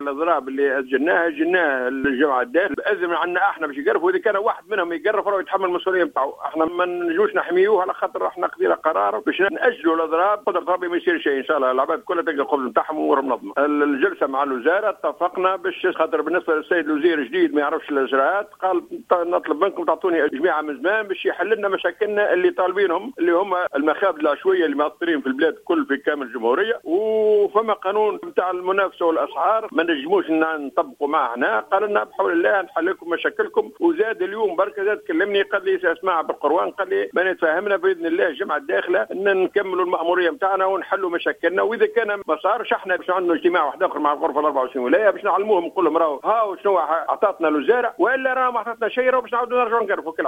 الاضراب اللي اجلناه الجماعه الداخل باذن عنا احنا باش يقرفوا، واذا كان واحد منهم يقرف راه يتحمل المسؤوليه نتاعو. احنا ما نجوش نحميوه على خاطر احنا خذينا قرار باش ناجلوا الاضراب، قدر ربي ما يصير شيء ان شاء الله. العباد كلها تلقى القبل نتاعهم وامور منظمه. الجلسه مع الوزاره اتفقنا باش خاطر بالنسبه للسيد الوزير الجديد ما يعرفش الاجراءات، قال نطلب منكم تعطوني جميعه من زمان باش يحل لنا مشاكلنا اللي طالبينهم، اللي هم المخابز العشوائيه اللي مأثرين في البلاد كل في كامل الجمهوريه. وفما قانون نتاع المنافسه والاسعار ما نجموش نطبقوا معه هنا. قال لنا بحول الله نحل لكم مشاكلكم. وزاد اليوم بركه زاد كلمني قال لي اسمع بالقروان، قال لي ما نتفاهمنا باذن الله الجمعه الداخله ان نكملوا المأموريه نتاعنا ونحلوا مشاكلنا، واذا كان ما صارش احنا باش عندنا اجتماع واحد اخر مع الغرفه 24 ولايه باش نعلموهم نقول لهم راهو هاو شنو اعطتنا الوزاره، والا راه ما اعطتنا شيء، راه باش نعاودوا نرجعوا نقرفوا.